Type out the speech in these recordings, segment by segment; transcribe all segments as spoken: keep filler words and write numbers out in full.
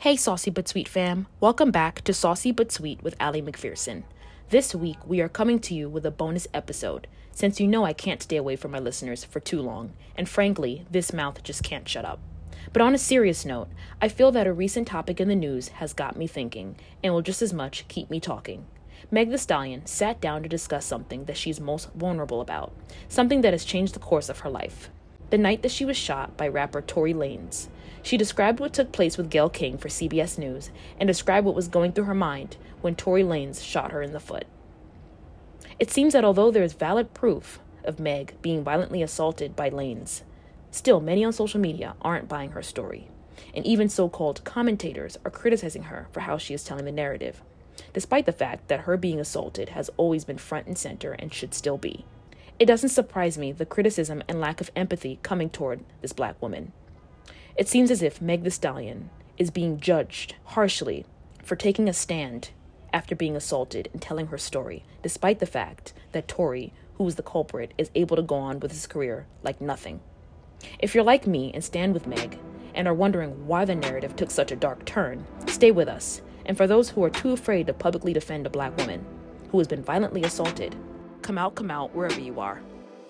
Hey Saucy But Sweet fam, welcome back to Saucy But Sweet with Allie McPherson. This week we are coming to you with a bonus episode, since you know I can't stay away from my listeners for too long, and frankly, this mouth just can't shut up. But on a serious note, I feel that a recent topic in the news has got me thinking, and will just as much keep me talking. Meg Thee Stallion sat down to discuss something that she's most vulnerable about, something that has changed the course of her life. The night that she was shot by rapper Tory Lanez. She described what took place with Gayle King for C B S News and described what was going through her mind when Tory Lanez shot her in the foot. It seems that although there is valid proof of Meg being violently assaulted by Lanez, still many on social media aren't buying her story, and even so-called commentators are criticizing her for how she is telling the narrative, despite the fact that her being assaulted has always been front and center and should still be. It doesn't surprise me the criticism and lack of empathy coming toward this black woman. It seems as if Meg Thee Stallion is being judged harshly for taking a stand after being assaulted and telling her story, despite the fact that Tory, who is the culprit, is able to go on with his career like nothing. If you're like me and stand with Meg and are wondering why the narrative took such a dark turn, stay with us. And for those who are too afraid to publicly defend a black woman who has been violently assaulted, come out, come out, wherever you are.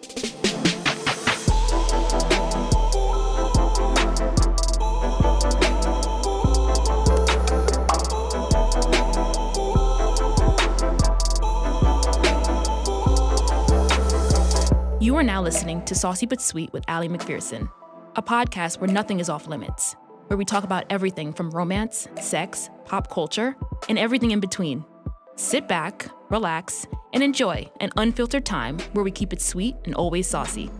You are now listening to Saucy But Sweet with Allie McPherson, a podcast where nothing is off limits, where we talk about everything from romance, sex, pop culture, and everything in between. Sit back, relax, and enjoy an unfiltered time where we keep it sweet and always saucy.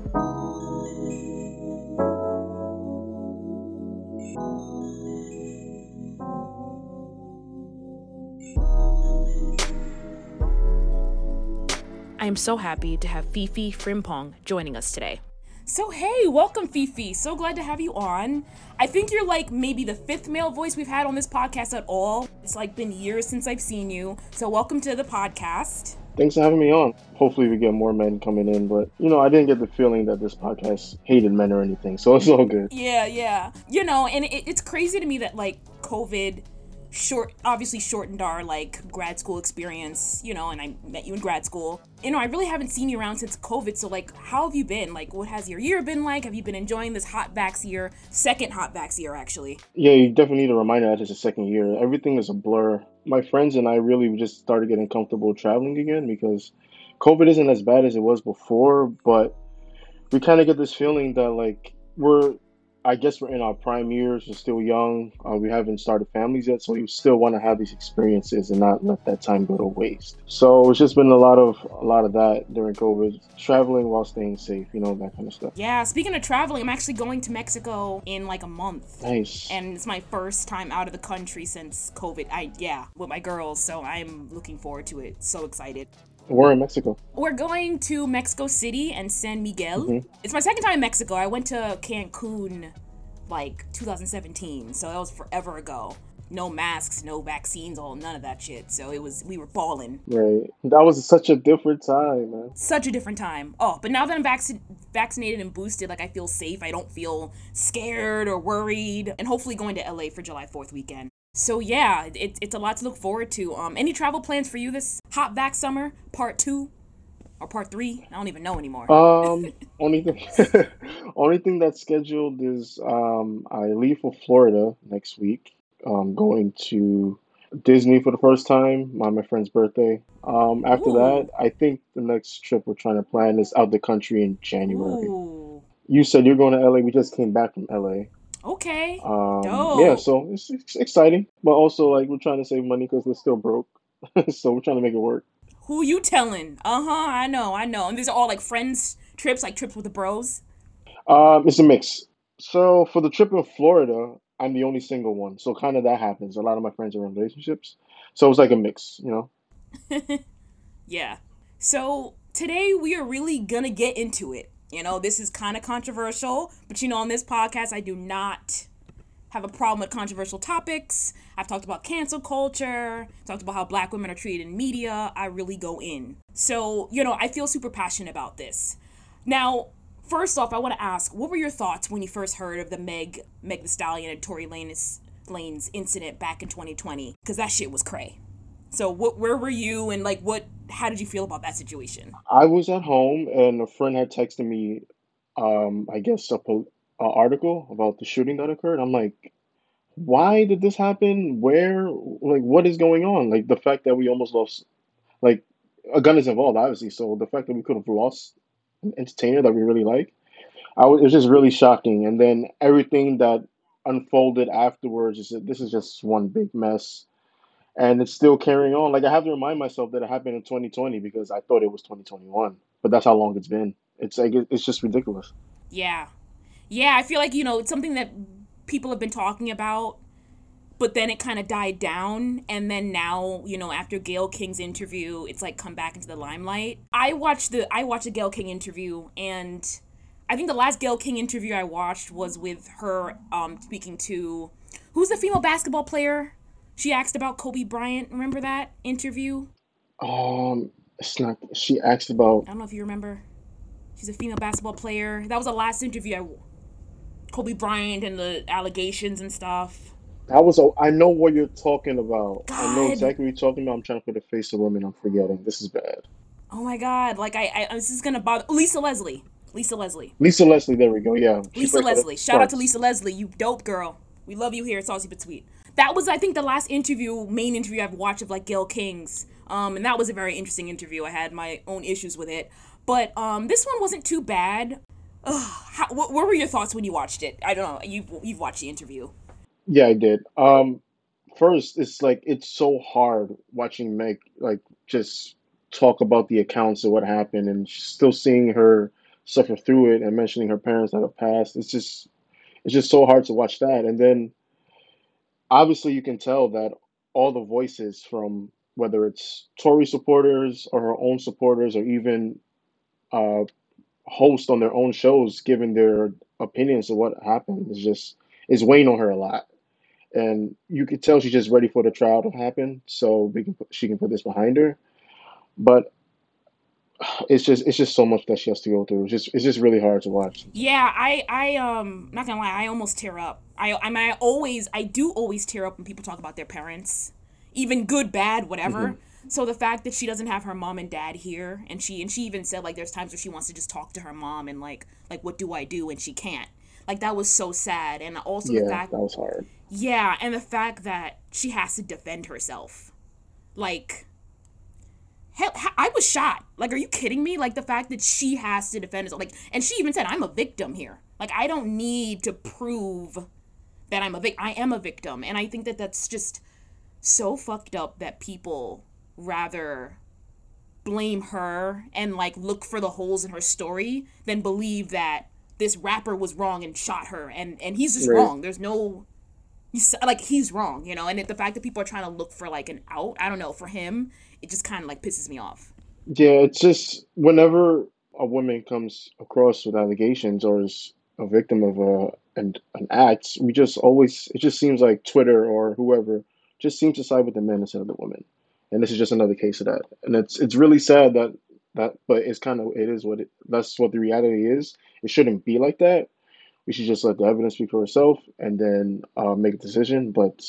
I am so happy to have Fifi Frimpong joining us today. So hey, welcome Fifi. So glad to have you on. I think you're like maybe the fifth male voice we've had on this podcast at all. It's like been years since I've seen you. So welcome to the podcast. Thanks for having me on. Hopefully we get more men coming in, but you know, I didn't get the feeling that this podcast hated men or anything, so it's all good. Yeah, yeah. You know, and it, it's crazy to me that like COVID short obviously shortened our like grad school experience, you know, and I met you in grad school. You know, I really haven't seen you around since COVID, so like how have you been? Like what has your year been like? Have you been enjoying this hot vax year? Second hot vax year actually. Yeah, you definitely need a reminder that it's a second year. Everything is a blur. My friends and I really just started getting comfortable traveling again because COVID isn't as bad as it was before, but we kind of get this feeling that like we're I guess we're in our prime years. We're still young. Uh, we haven't started families yet, so we still want to have these experiences and not let that time go to waste. So it's just been a lot of a lot of that during COVID, traveling while staying safe, you know, that kind of stuff. Yeah, speaking of traveling, I'm actually going to Mexico in like a month. Nice. And it's my first time out of the country since COVID. I yeah, with my girls, so I'm looking forward to it. So excited. We're in Mexico. We're going to Mexico City and San Miguel. Mm-hmm. It's my second time in Mexico. I went to Cancun like two thousand seventeen, so that was forever ago. No masks, no vaccines, all none of that shit. So it was, we were balling. Right. That was such a different time, man. Such a different time. Oh, but now that I'm vac- vaccinated and boosted, like I feel safe. I don't feel scared or worried. And hopefully going to L A for July fourth weekend. So yeah, it, it's a lot to look forward to. Um, any travel plans for you this hot vax summer? Part two or part three? I don't even know anymore. Um, only thing, only thing that's scheduled is um, I leave for Florida next week. Um, going to Disney for the first time on my friend's birthday. Um, after Ooh. that, I think the next trip we're trying to plan is out the country in January. Ooh. You said you're going to L A. We just came back from L A. Okay. Um, Dope. yeah, so it's, it's exciting, but also like we're trying to save money because we're still broke, so we're trying to make it work. Who you telling? Uh-huh, I know, I know. And these are all like friends trips, like trips with the bros? Um, it's a mix. So for the trip in Florida, I'm the only single one, so kind of that happens. A lot of my friends are in relationships, so it's like a mix, you know? Yeah. So today we are really gonna get into it. You know, this is kind of controversial, but you know, on this podcast, I do not have a problem with controversial topics. I've talked about cancel culture, talked about how black women are treated in media. I really go in. So, you know, I feel super passionate about this. Now, first off, I want to ask, what were your thoughts when you first heard of the Meg, Meg Thee Stallion and Tory Lanez lanes incident back in twenty twenty, because that shit was cray. So what, where were you, and like what, how did you feel about that situation? I was at home and a friend had texted me, um, I guess a, pol- a article about the shooting that occurred. I'm like, why did this happen? Where, like, what is going on? Like the fact that we almost lost, like, a gun is involved, obviously. So the fact that we could have lost an entertainer that we really like, I was, it was just really shocking. And then everything that unfolded afterwards is that this is just one big mess, and it's still carrying on. Like I have to remind myself that it happened in twenty twenty because I thought it was twenty twenty-one, but that's how long it's been. It's like it- it's just ridiculous. Yeah. Yeah, I feel like, you know, it's something that people have been talking about, but then it kind of died down. And then now, you know, after Gayle King's interview, it's like come back into the limelight. I watched the I watched the Gayle King interview, and I think the last Gayle King interview I watched was with her um speaking to, who's the female basketball player? She asked about Kobe Bryant. Remember that interview? Um, it's not. She asked about. I don't know if you remember. She's a female basketball player. That was the last interview I Kobe Bryant and the allegations and stuff. That was a. I know what you're talking about. I know God. exactly what you're talking about. I'm trying to put a face to women. I'm forgetting. This is bad. Oh my God. Like I, I this is gonna bother Lisa Leslie. Lisa Leslie. Lisa Leslie. There we go. Yeah. She Lisa played for the Leslie. Shout out to Sparks. Lisa Leslie. You dope girl. We love you here at Saucy But Sweet. That was, I think, the last interview, main interview I've watched of like Gayle King's. Um, and that was a very interesting interview. I had my own issues with it, but um, this one wasn't too bad. Ugh, how, what, what were your thoughts when you watched it? I don't know. You've you've watched the interview. Yeah, I did. Um, first, it's like it's so hard watching Meg like just talk about the accounts of what happened and still seeing her suffer through it and mentioning her parents that have passed. It's just it's just so hard to watch that. And then obviously you can tell that all the voices from whether it's Tory supporters or her own supporters or even uh, hosts on their own shows giving their opinions of what happened is just is weighing on her a lot. And you could tell she's just ready for the trial to happen so we can put, she can put this behind her. But it's just it's just so much that she has to go through. It's just it's just really hard to watch. Yeah, I I um not gonna lie, I almost tear up. I I mean I always I do always tear up when people talk about their parents, even good, bad, whatever. Hmm. So the fact that she doesn't have her mom and dad here, and she and she even said like there's times where she wants to just talk to her mom and like like what do I do, and she can't. Like that was so sad, and also the Yeah, fact, that was hard. yeah, and the fact that she has to defend herself, like. Hell, I was shot. Like, are you kidding me? Like, the fact that she has to defend herself. Like, and she even said, I'm a victim here. Like, I don't need to prove that I'm a victim. I am a victim. And I think that that's just so fucked up that people rather blame her and, like, look for the holes in her story than believe that this rapper was wrong and shot her. And, and he's just Right. wrong. There's no... He's, like, he's wrong, you know? And the fact that people are trying to look for, like, an out, I don't know, for him, it just kind of, like, pisses me off. Yeah, it's just whenever a woman comes across with allegations or is a victim of a an, an act, we just always it just seems like Twitter or whoever just seems to side with the men instead of the women. And this is just another case of that. And it's it's really sad that that but it's kind of it is what it that's what the reality is. It shouldn't be like that. We should just let the evidence speak for itself and then uh, make a decision. But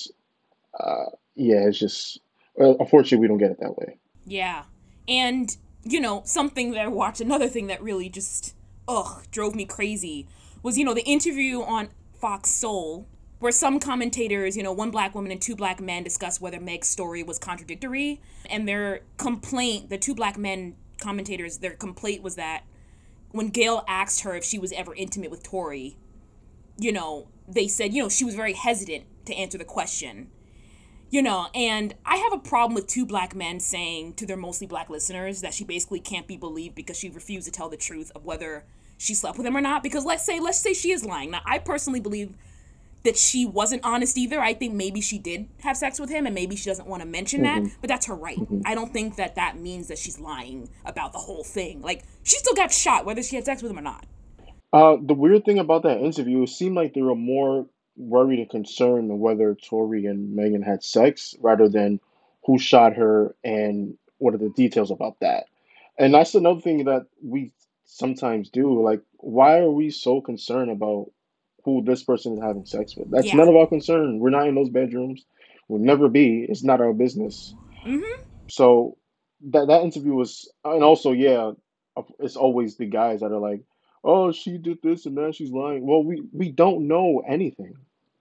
uh, yeah, it's just well, unfortunately we don't get it that way. Yeah. And, you know, something that I watched, another thing that really just, ugh, drove me crazy was, you know, the interview on Fox Soul, where some commentators, you know, one black woman and two black men discussed whether Meg's story was contradictory. And their complaint, the two black men commentators, their complaint was that when Gayle asked her if she was ever intimate with Tory, you know, they said, you know, she was very hesitant to answer the question. You know, and I have a problem with two black men saying to their mostly black listeners that she basically can't be believed because she refused to tell the truth of whether she slept with him or not. Because let's say, let's say she is lying. Now, I personally believe that she wasn't honest either. I think maybe she did have sex with him and maybe she doesn't want to mention that, Hmm. but that's her right. Hmm. I don't think that that means that she's lying about the whole thing. Like, she still got shot whether she had sex with him or not. Uh, the weird thing about that interview, it seemed like they were more worried and concerned whether Tori and Megan had sex rather than who shot her and what are the details about that. And that's another thing that we sometimes do. Like, why are we so concerned about who this person is having sex with. That's Yeah. none of our concern. We're not in those bedrooms. We'll never be. It's not our business. Mm-hmm. So that that interview was, and also, yeah, it's always the guys that are like, oh, she did this and that, she's lying. Well, we we don't know anything.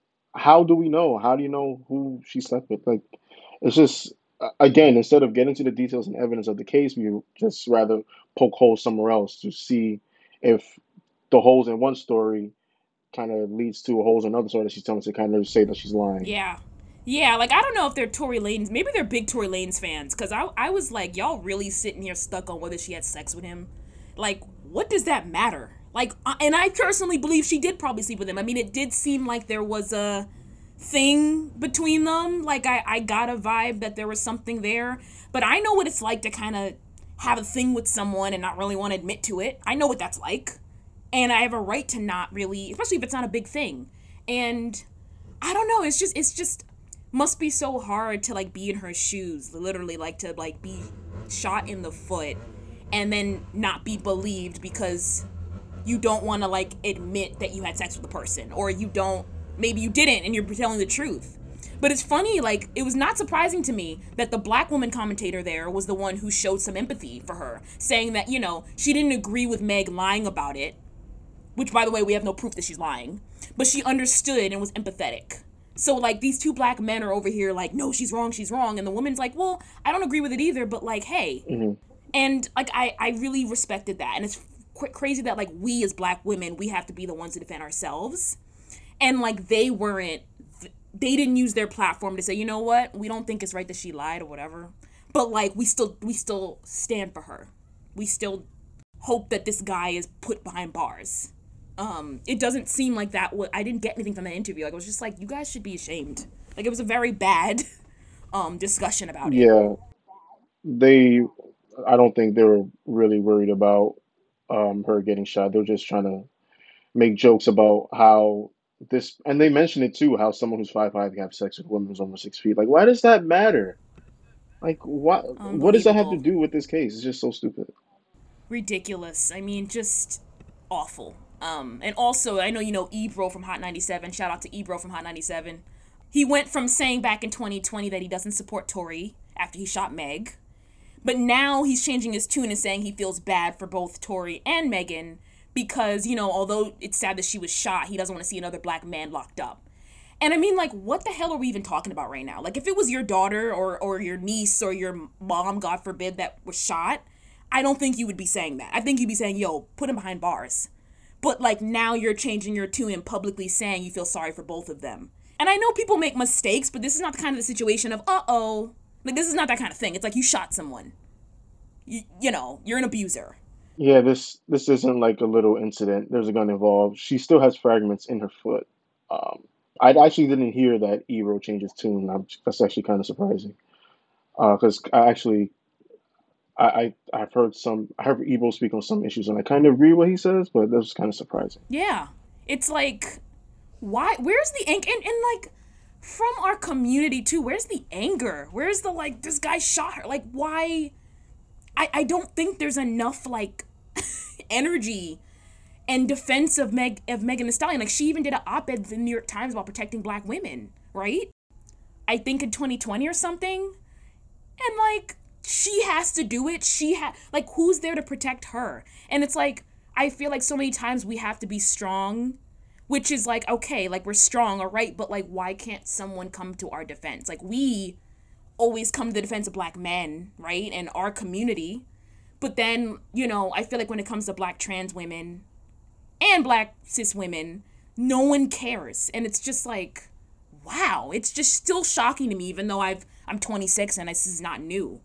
How do we know? How do you know who she slept with? Like, it's just, uh, again, instead of getting to the details and evidence of the case, we just rather poke holes somewhere else to see if the holes in one story kind of leads to holes in another story that she's telling to kind of say that she's lying. Yeah. Yeah, like, I don't know if they're Tory Lanez. Maybe they're big Tory Lanez fans, because I, I was like, y'all really sitting here stuck on whether she had sex with him? Like, what does that matter? Like, uh, and I personally believe she did probably sleep with him. I mean, it did seem like there was a thing between them. Like, I, I got a vibe that there was something there. But I know what it's like to kind of have a thing with someone and not really want to admit to it. I know what that's like. And I have a right to not really, especially if it's not a big thing. And I don't know, it's just, it's just, must be so hard to, like, be in her shoes, literally, like, to, like, be shot in the foot and then not be believed because you don't want to, like, admit that you had sex with the person, or you don't, maybe you didn't and you're telling the truth. But it's funny, like, it was not surprising to me that the black woman commentator there was the one who showed some empathy for her, saying that, you know, she didn't agree with Meg lying about it, which, by the way, we have no proof that she's lying, but she understood and was empathetic. So, like, these two black men are over here like, no, she's wrong, she's wrong. And the woman's like, well, I don't agree with it either, but, like, hey. Mm-hmm. And, like, I, I really respected that. And it's qu- crazy that, like, we as black women, we have to be the ones to defend ourselves. And, like, they weren't, they didn't use their platform to say, you know what, we don't think it's right that she lied or whatever. But, like, we still, we still stand for her. We still hope that this guy is put behind bars. Um, it doesn't seem like that. W- I didn't get anything from that interview. Like, I was just like, you guys should be ashamed. Like, it was a very bad um, discussion about it. Yeah, they, I don't think they were really worried about um, her getting shot. They were just trying to make jokes about how this, and they mentioned it too, how someone who's five five can have sex with a woman who's almost six feet. Like, why does that matter? Like, what, what does that have to do with this case? It's just so stupid. Ridiculous. I mean, just awful. Um, and also, I know you know Ebro from Hot ninety-seven. Shout out to Ebro from Hot ninety-seven. He went from saying back in twenty twenty that he doesn't support Tory after he shot Meg, but now he's changing his tune and saying he feels bad for both Tory and Megan because, you know, although it's sad that she was shot, he doesn't want to see another black man locked up. And I mean, like, what the hell are we even talking about right now? Like, if it was your daughter or, or your niece or your mom, God forbid, that was shot, I don't think you would be saying that. I think you'd be saying, yo, put him behind bars. But, like, now you're changing your tune and publicly saying you feel sorry for both of them. And I know people make mistakes, but this is not the kind of the situation of, uh-oh. Like, this is not that kind of thing. It's like you shot someone. You, you know, you're an abuser. Yeah, this this isn't like a little incident. There's a gun involved. She still has fragments in her foot. Um, I actually didn't hear that Ebro changed his tune. I'm, that's actually kind of surprising. Because uh, I actually... I, I, I've heard some, I heard Ebro speak on some issues, and I kind of agree what he says, but that was kind of surprising. Yeah. It's like, why, where's the anger, and, and like, from our community too, where's the anger? Where's the, like, this guy shot her? Like, why, I, I don't think there's enough, like, energy and defense of Meg, of Megan Thee Stallion. Like, she even did an op-ed in the New York Times about protecting black women, right? I think in twenty twenty or something, and, like, she has to do it. She ha like, who's there to protect her? And it's like, I feel like so many times we have to be strong, which is like, okay, like, we're strong, all right, but, like, why can't someone come to our defense? Like, we always come to the defense of black men, right, and our community, but then, you know, I feel like when it comes to black trans women and black cis women, no one cares, and it's just like, wow, it's just still shocking to me, even though I've I'm twenty-six and this is not new.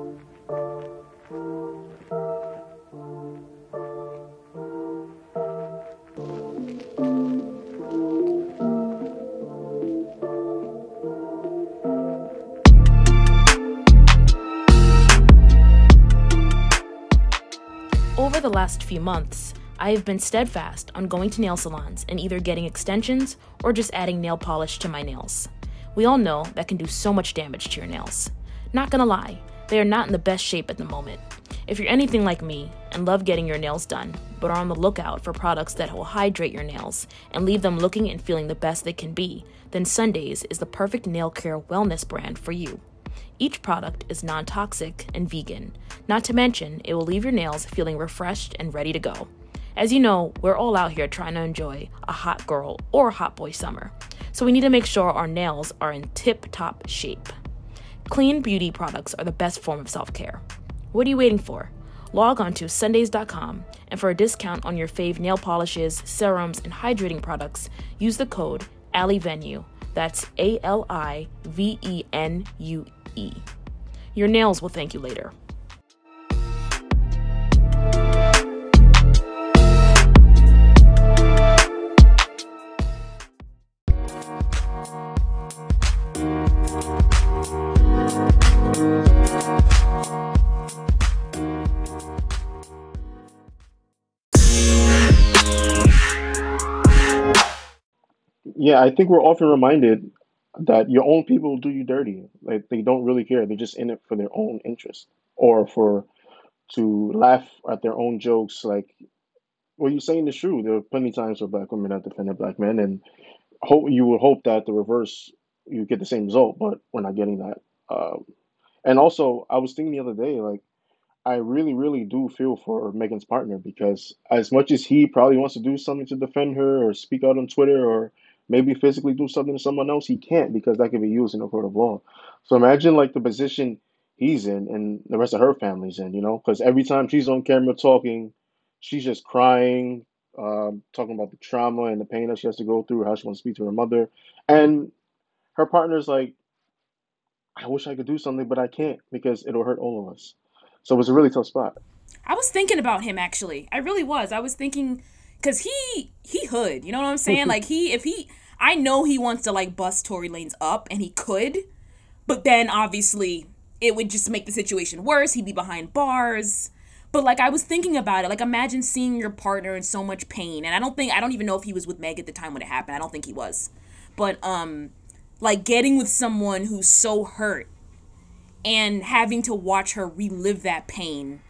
Over the last few months, I have been steadfast on going to nail salons and either getting extensions or just adding nail polish to my nails. We all know that can do so much damage to your nails. Not gonna lie, they are not in the best shape at the moment. If you're anything like me and love getting your nails done, but are on the lookout for products that will hydrate your nails and leave them looking and feeling the best they can be, then Sundays is the perfect nail care wellness brand for you. Each product is non-toxic and vegan. Not to mention, it will leave your nails feeling refreshed and ready to go. As you know, we're all out here trying to enjoy a hot girl or hot boy summer, so we need to make sure our nails are in tip-top shape. Clean beauty products are the best form of self-care. What are you waiting for? Log on to Sundays dot com, and for a discount on your fave nail polishes, serums, and hydrating products, use the code ALIVENUE. That's A L I V E N U E. Your nails will thank you later. Yeah, I think we're often reminded that your own people do you dirty. Like they don't really care. They're just in it for their own interest or for to laugh at their own jokes. Like what you're saying is true. There are plenty of times where black women have defended black men, and hope you would hope that the reverse you get the same result, but we're not getting that. Um, and also, I was thinking the other day, like I really, really do feel for Megan's partner because as much as he probably wants to do something to defend her or speak out on Twitter or maybe physically do something to someone else, he can't because that could be used in a court of law. So imagine like the position he's in and the rest of her family's in, you know, because every time she's on camera talking, she's just crying, um, talking about the trauma and the pain that she has to go through, how she wants to speak to her mother. And her partner's like, I wish I could do something, but I can't because it'll hurt all of us. So it was a really tough spot. I was thinking about him actually. I really was. I was thinking because he he hood. You know what I'm saying? Like he if he I know he wants to like bust Tory Lanez up, and he could, but then obviously it would just make the situation worse. He'd be behind bars. But like I was thinking about it. Like imagine seeing your partner in so much pain, and I don't think I don't even know if he was with Meg at the time when it happened. I don't think he was. But um, like getting with someone who's so hurt and having to watch her relive that pain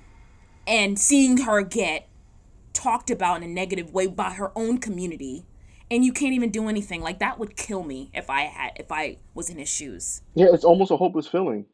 and seeing her get talked about in a negative way by her own community, and you can't even do anything. Like that would kill me if I had if I was in his shoes. Yeah, it's almost a hopeless feeling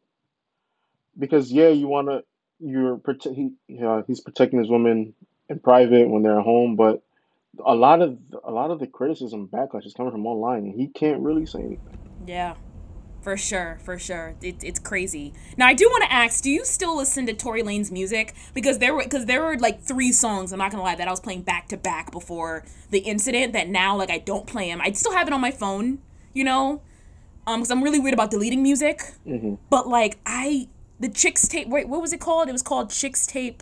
because yeah, you want to you're prote- he uh, he's protecting his women in private when they're at home, but a lot of a lot of the criticism backlash is coming from online, and he can't really say anything. Yeah. For sure, for sure. It, it's crazy. Now, I do want to ask, do you still listen to Tory Lanez music? Because there were because there were like three songs, I'm not going to lie, that I was playing back to back before the incident that now like I don't play them. I still have it on my phone, you know? Um, because I'm really weird about deleting music. Mm-hmm. But like I, the Chicks Tape, wait, what was it called? It was called Chicks Tape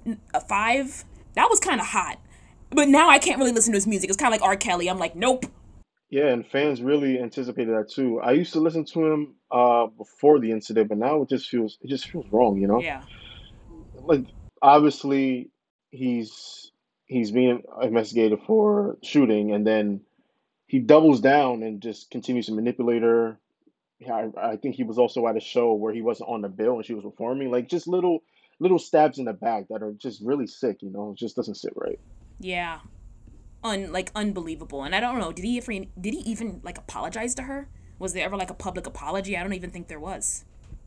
five. That was kind of hot. But now I can't really listen to his music. It's kind of like R. Kelly. I'm like, nope. Yeah, and fans really anticipated that too. I used to listen to him uh before the incident, but now it just feels it just feels wrong, you know? Yeah. Like obviously he's he's being investigated for shooting and then he doubles down and just continues to manipulate her. Yeah, I, I think he was also at a show where he wasn't on the bill and she was performing. Like just little little stabs in the back that are just really sick, you know? It just doesn't sit right. Yeah. Un like unbelievable. And I don't know, did he ever did he even like apologize to her? Was there ever like a public apology? I don't even think there was.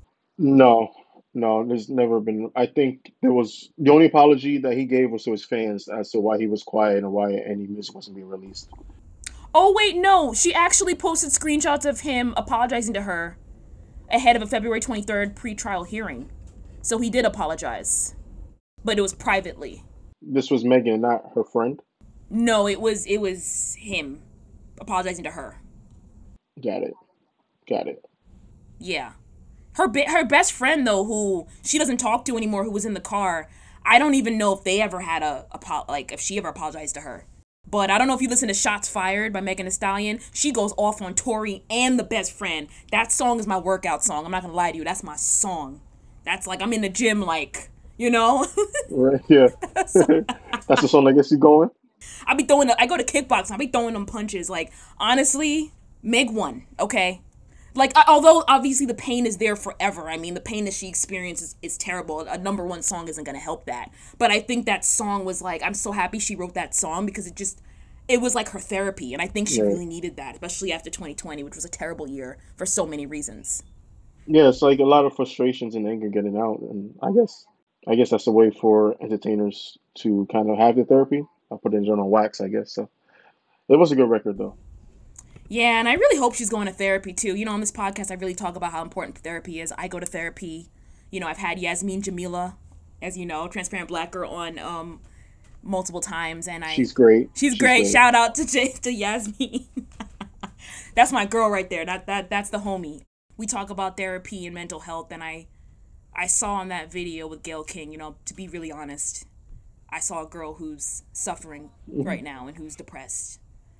No, no, there's never been. I think there was the only apology that he gave was to his fans as to why he was quiet and why any music wasn't being released. Oh wait, no. She actually posted screenshots of him apologizing to her ahead of a February twenty-third pre-trial hearing. So he did apologize. But it was privately. This was Megan, not her friend. No, it was it was him apologizing to her. Got it. Got it. Yeah. Her be- her best friend though, who she doesn't talk to anymore, who was in the car. I don't even know if they ever had a, a like if she ever apologized to her. But I don't know if you listen to Shots Fired by Megan Thee Stallion. She goes off on Tory and the best friend. That song is my workout song. I'm not gonna lie to you. That's my song. That's like I'm in the gym, like you know. Right. Yeah. That's the song that gets you going. I be throwing. The, I go to kickboxing. I be throwing them punches. Like honestly, Meg won. Okay, Like, although obviously the pain is there forever. I mean, the pain that she experiences is terrible. A number one song isn't going to help that. But I think that song was like, I'm so happy she wrote that song because it just, it was like her therapy. And I think she Yeah. really needed that, especially after twenty twenty, which was a terrible year for so many reasons. Yeah, it's like a lot of frustrations and anger getting out, and I guess I guess that's a way for entertainers to kind of have the therapy. I'll put it on wax, I guess. So it was a good record, though. Yeah, and I really hope she's going to therapy too. You know, on this podcast, I really talk about how important therapy is. I go to therapy. You know, I've had Yasmin Jamila, as you know, Transparent Black Girl, on um multiple times, and I She's great. she's, She's great. great. Shout out to J- to Yasmin. That's my girl right there. That that that's the homie. We talk about therapy and mental health, and I I saw in that video with Gayle King. You know, to be really honest, I saw a girl who's suffering right now and who's depressed,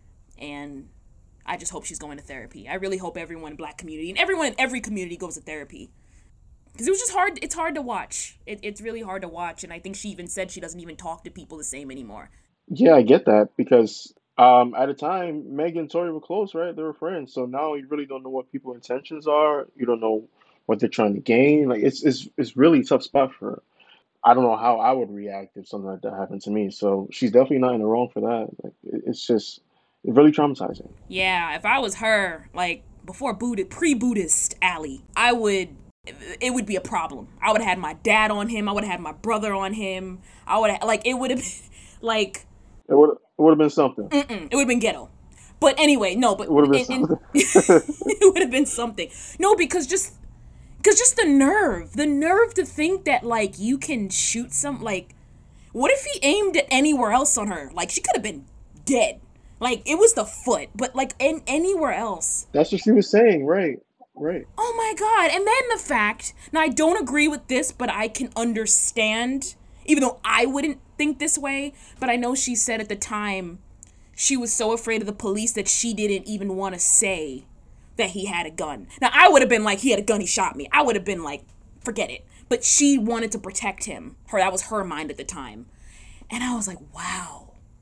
and I just hope she's going to therapy. I really hope everyone in Black community and everyone in every community goes to therapy. Because it was just hard. It's hard to watch. It, it's really hard to watch. And I think she even said she doesn't even talk to people the same anymore. Yeah, I get that because um, at the time, Meg and Tori were close, right? They were friends. So now you really don't know what people's intentions are. You don't know what they're trying to gain. Like it's it's it's really a tough spot for her. I don't know how I would react if something like that happened to me. So she's definitely not in the wrong for that. Like it- it's just it's really traumatizing. Yeah, if I was her, like before Buddha, pre-Buddhist Allie, I would, it would be a problem. I would have had my dad on him. I would have had my brother on him. I would have, like, it would have been, like, It would it would have been something. mm-mm, it would have been ghetto. But anyway, no, but It would have been in- in- something. it would have been something. No, because just, because just the nerve, the nerve to think that, like, you can shoot some, like, what if he aimed at anywhere else on her? Like, she could have been dead. Like, it was the foot, but, like, in anywhere else. That's what she was saying, right? Right. Oh my God. And then the fact, now I don't agree with this, but I can understand, even though I wouldn't think this way, but I know she said at the time she was so afraid of the police that she didn't even want to say that he had a gun. Now, I would have been like, he had a gun, he shot me. I would have been like, forget it. But she wanted to protect him. Her, that was her mind at the time. And I was like, wow.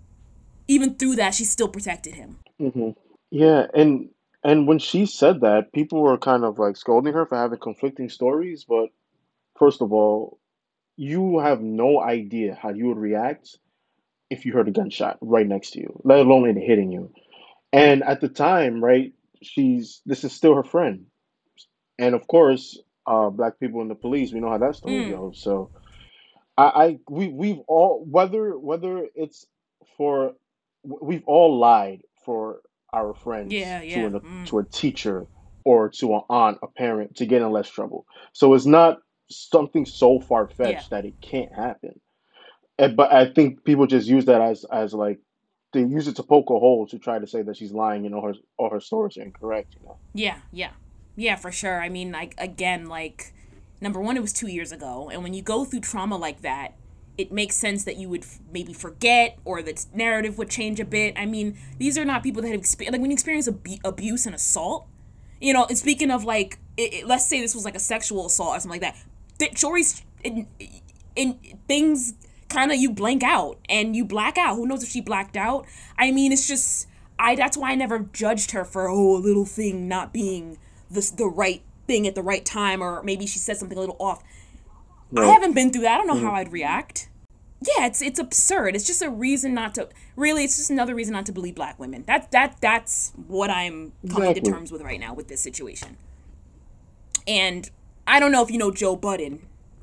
Even through that, she still protected him. hmm Yeah, and and when she said that, people were kind of like scolding her for having conflicting stories. But first of all, you have no idea how you would react if you heard a gunshot right next to you, let alone it hitting you. And at the time, right, she's this is still her friend. And of course, uh, black people in the police, we know how that story Mm. goes. So I, I we we've all whether whether it's for we've all lied for our friends Yeah, to yeah. an Mm. to a teacher or to an aunt, a parent to get in less trouble. So it's not something so far Yeah. fetched that it can't happen. And, but I think people just use that as as like they use it to poke a hole to try to say that she's lying and all her all her stories are incorrect. You know. Yeah, yeah. Yeah, for sure. I mean, like, again, like, number one, it was two years ago. And when you go through trauma like that, it makes sense that you would f- maybe forget or the narrative would change a bit. I mean, these are not people that have experienced, like, when you experience abu- abuse and assault, you know, and speaking of, like, it, it- let's say this was like a sexual assault or something like that, th- stories in, in things kind of you blank out and you black out. Who knows if she blacked out? I mean, it's just, I, that's why I never judged her for, oh, a little thing not being the, the right thing at the right time, or maybe she said something a little off. I Right. haven't been through that. I don't know Mhm. how I'd react. Yeah, it's it's absurd. It's just a reason not to really. It's just another reason not to believe black women. That that that's what I'm coming to Exactly. terms with right now with this situation. And I don't know if you know Joe Budden,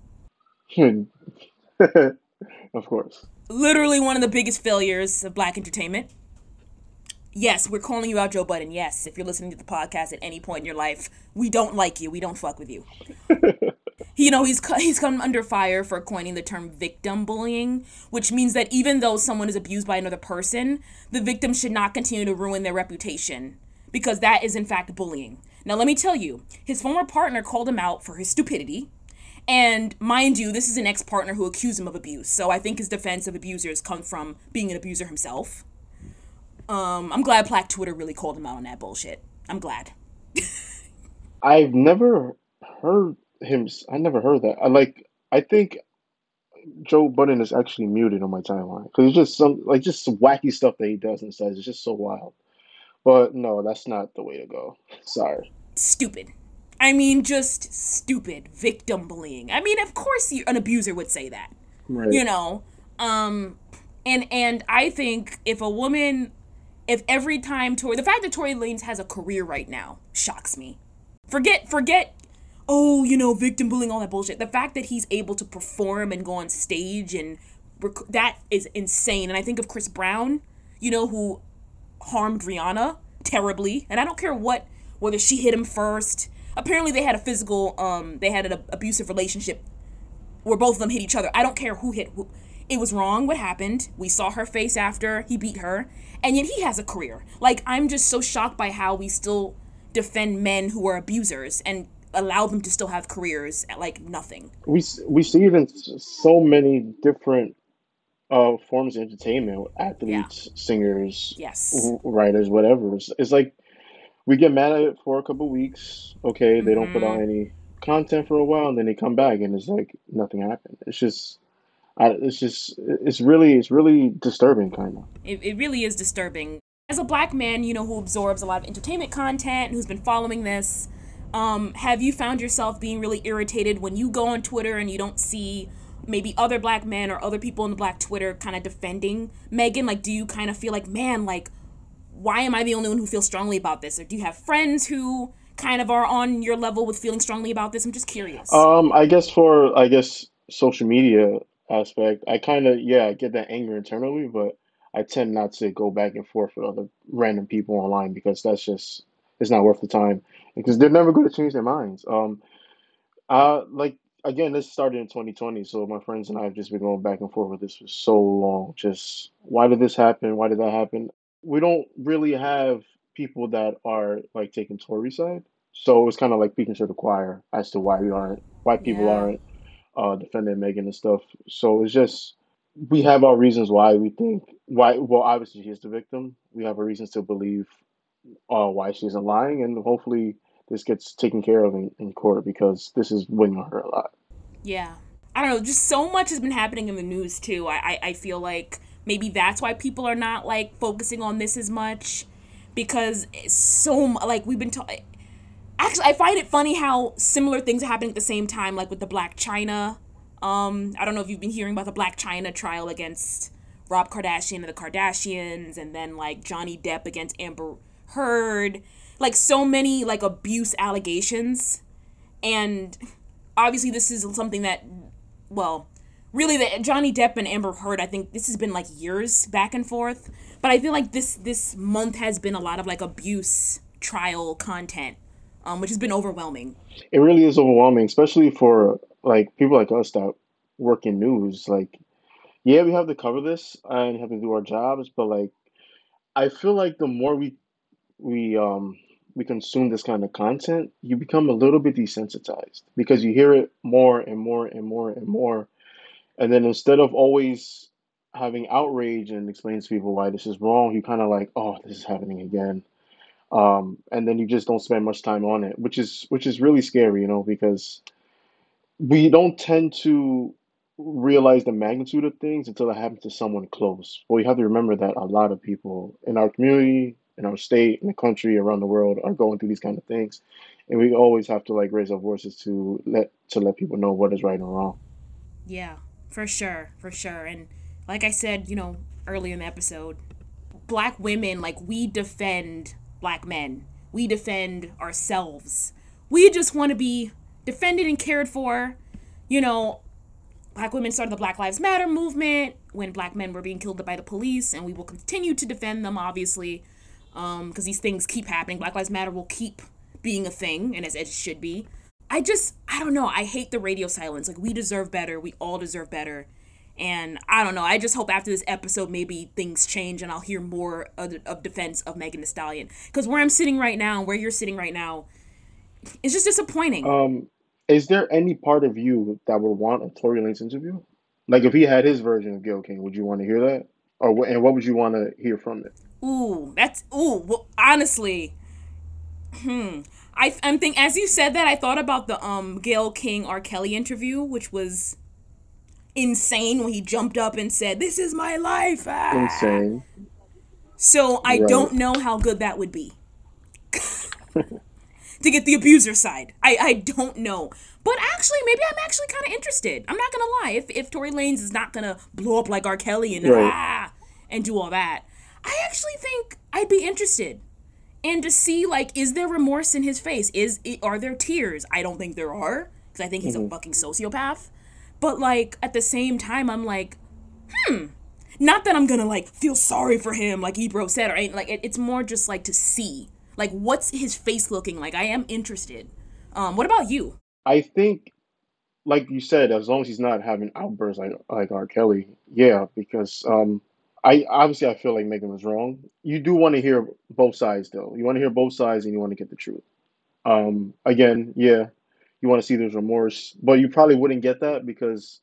Of course. literally one of the biggest failures of black entertainment. Yes, we're calling you out, Joe Budden. Yes, if you're listening to the podcast at any point in your life, we don't like you. We don't fuck with you. You know, he's co- he's come under fire for coining the term victim bullying, which means that even though someone is abused by another person, the victim should not continue to ruin their reputation, because that is in fact bullying. Now, let me tell you, his former partner called him out for his stupidity. And mind you, this is an ex-partner who accused him of abuse. So I think his defense of abusers come from being an abuser himself. Um, I'm glad Black Twitter really called him out on that bullshit. I'm glad. I've never heard him. s- I never heard that. I like. I think Joe Budden is actually muted on my timeline because it's just some like just some wacky stuff that he does and says. It's just so wild. But no, that's not the way to go. Sorry. stupid. I mean, just stupid. Victim bullying. I mean, of course you, an abuser would say that. Right. You know? Um, and, and I think if a woman, if every time Tory, the fact that Tory Lanez has a career right now shocks me. Forget, forget, oh, you know, victim bullying, all that bullshit. The fact that he's able to perform and go on stage and rec- that is insane. And I think of Chris Brown, you know, who harmed Rihanna terribly. And I don't care what, whether she hit him first. Apparently they had a physical, um, they had an abusive relationship where both of them hit each other. I don't care who hit who. It was wrong what happened. We saw her face after he beat her. And yet he has a career. Like, I'm just so shocked by how we still defend men who are abusers and allow them to still have careers at, like, nothing. We we see it in so many different uh, forms of entertainment, athletes, yeah. singers, yes. writers, whatever. It's, it's like we get mad at it for a couple weeks. Okay, mm-hmm. They don't put out any content for a while, and then they come back, and it's like nothing happened. It's just, I, it's just, it's really, it's really disturbing, kind of. It it really is disturbing. As a black man, you know, who absorbs a lot of entertainment content, who's been following this, um, have you found yourself being really irritated when you go on Twitter and you don't see maybe other black men or other people in the black Twitter kind of defending Megan? Like, do you kind of feel like, man, like, why am I the only one who feels strongly about this? Or do you have friends who kind of are on your level with feeling strongly about this? I'm just curious. Um, I guess for, I guess, social media aspect, I kind of, yeah, I get that anger internally, but I tend not to go back and forth with other random people online because that's just, it's not worth the time because they're never going to change their minds. Um, uh, like, again, this started in twenty twenty, so my friends and I have just been going back and forth with this for so long. Just, why did this happen? Why did that happen? We don't really have people that are, like, taking Tory's side. So it's kind of like speaking to the choir as to why we aren't, why people Yeah. aren't uh, defending Megan and stuff. So it's just, we have our reasons why we think, why, well, obviously she is the victim. We have our reasons to believe uh, why she isn't lying, and hopefully this gets taken care of in, in court because this is weighing on her a lot. Yeah. I don't know, just so much has been happening in the news too. I, I, I feel like maybe that's why people are not, like, focusing on this as much because it's so, like, we've been talking. Actually, I find it funny how similar things are happening at the same time, like with the Blac Chyna. Um, I don't know if you've been hearing about the Blac Chyna trial against Rob Kardashian and the Kardashians, and then, like, Johnny Depp against Amber Heard. Like, so many, like, abuse allegations. And obviously this is something that, well, really, the Johnny Depp and Amber Heard, I think this has been, like, years back and forth. But I feel like this, this month has been a lot of, like, abuse trial content. Um, which has been overwhelming. It really is overwhelming, especially for, like, people like us that work in news. Like, yeah, we have to cover this and have to do our jobs, but, like, I feel like the more we we um we consume this kind of content, you become a little bit desensitized because you hear it more and more and more and more, and then instead of always having outrage and explaining to people why this is wrong, you kind of like, oh, this is happening again. Um, and then you just don't spend much time on it, which is which is really scary, you know, because we don't tend to realize the magnitude of things until it happens to someone close. But we have to remember that a lot of people in our community, in our state, in the country, around the world are going through these kind of things, and we always have to, like, raise our voices to let to let people know what is right and wrong. Yeah, for sure, for sure. And like I said, you know, earlier in the episode, black women, like, we defend black men. We defend ourselves. We just want to be defended and cared for. You know, black women started the Black Lives Matter movement when black men were being killed by the police, and we will continue to defend them, obviously, um, because these things keep happening. Black Lives Matter will keep being a thing, and as it should be. I just, I don't know, I hate the radio silence. Like, we deserve better. We all deserve better. And I don't know, I just hope after this episode maybe things change and I'll hear more of, of defense of Megan Thee Stallion. Because where I'm sitting right now and where you're sitting right now, it's just disappointing. Um, is there any part of you that would want a Tory Lanez interview? Like, if he had his version of Gayle King, would you want to hear that? Or wh- and what would you want to hear from it? Ooh, that's, ooh, well, honestly, hmm. I, I'm think as you said that, I thought about the um Gayle King R. Kelly interview, which was insane when he jumped up and said, "This is my life." Ah. Insane. So I Right. don't know how good that would be. to get the abuser side. I, I don't know. But actually, maybe I'm actually kind of interested. I'm not going to lie. If, if Tory Lanez is not going to blow up like R. Kelly and, right. ah, and do all that, I actually think I'd be interested. And to see, like, is there remorse in his face? Is Are there tears? I don't think there are, because I think he's mm-hmm. a fucking sociopath. But, like, at the same time, I'm like, hmm. Not that I'm gonna, like, feel sorry for him, like Ebro said, or anything. Like, it, it's more just, like, to see. Like, what's his face looking like? I am interested. Um, what about you? I think, like you said, as long as he's not having outbursts like, like R. Kelly, yeah, because... um. I obviously I feel like Megan was wrong. You do want to hear both sides, though. You want to hear both sides, and you want to get the truth. Um, again, yeah, you want to see there's remorse, but you probably wouldn't get that because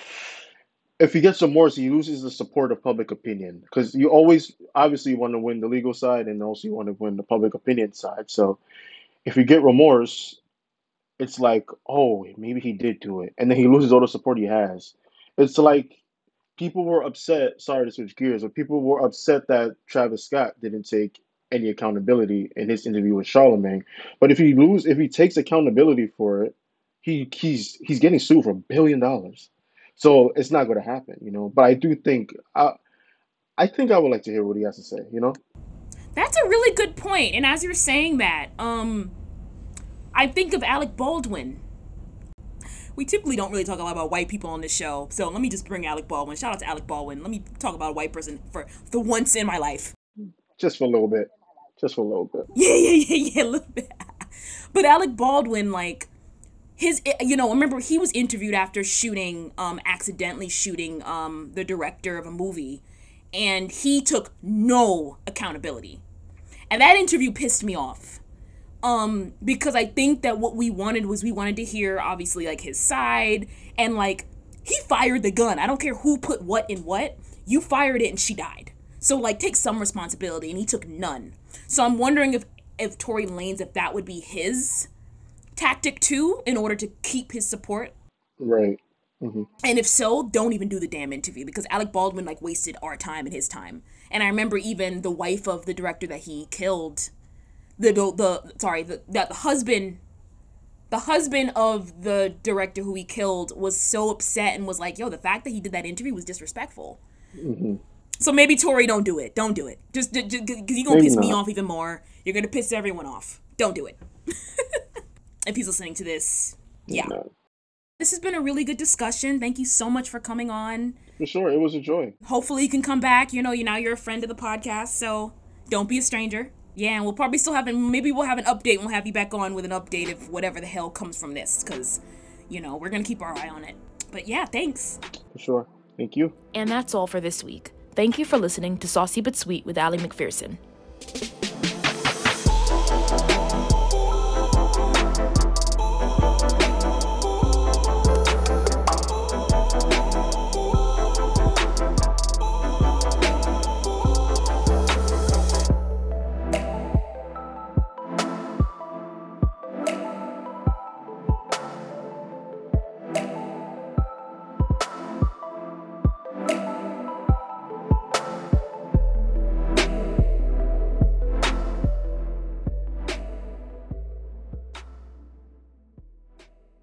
if he gets remorse, he loses the support of public opinion. Because you always, obviously, you want to win the legal side, and also you want to win the public opinion side. So if you get remorse, it's like, oh, maybe he did do it, and then he loses all the support he has. It's like. People were upset, sorry to switch gears, but people were upset that Travis Scott didn't take any accountability in his interview with Charlemagne. But if he lose, if he takes accountability for it, he he's he's getting sued for a billion dollars. So it's not going to happen, you know. But I do think I I think I would like to hear what he has to say, you know. That's a really good point. And as you're saying that, um, I think of Alec Baldwin. We typically don't really talk a lot about white people on this show, so let me just bring Alec Baldwin. Shout out to Alec Baldwin. Let me talk about a white person for the once in my life. Just for a little bit. Just for a little bit. Yeah, yeah, yeah, yeah, a little bit. But Alec Baldwin, like, his, you know, remember he was interviewed after shooting, um, accidentally shooting um, the director of a movie, and he took no accountability. And that interview pissed me off. Um, because I think that what we wanted was we wanted to hear, obviously, like, his side. And, like, he fired the gun. I don't care who put what in what. You fired it and she died. So, like, take some responsibility. And he took none. So I'm wondering if, if Tory Lanez, if that would be his tactic, too, in order to keep his support. Right. Mm-hmm. And if so, don't even do the damn interview. Because Alec Baldwin, like, wasted our time and his time. And I remember even the wife of the director that he killed... The, the the sorry the that the husband the husband of the director who he killed was so upset and was like, yo, the fact that he did that interview was disrespectful. Mm-hmm. So maybe Tory, don't do it. Don't do it. Just because you're gonna maybe piss not. me off even more. You're gonna piss everyone off. Don't do it. If he's listening to this, yeah. No. This has been a really good discussion. Thank you so much for coming on. For sure, it was a joy. Hopefully you can come back. You know, you now you're a friend of the podcast, so don't be a stranger. Yeah, and we'll probably still have, maybe we'll have an update, and we'll have you back on with an update of whatever the hell comes from this, because, you know, we're going to keep our eye on it. But yeah, thanks. For sure. Thank you. And that's all for this week. Thank you for listening to Saucy But Sweet with Allie McPherson.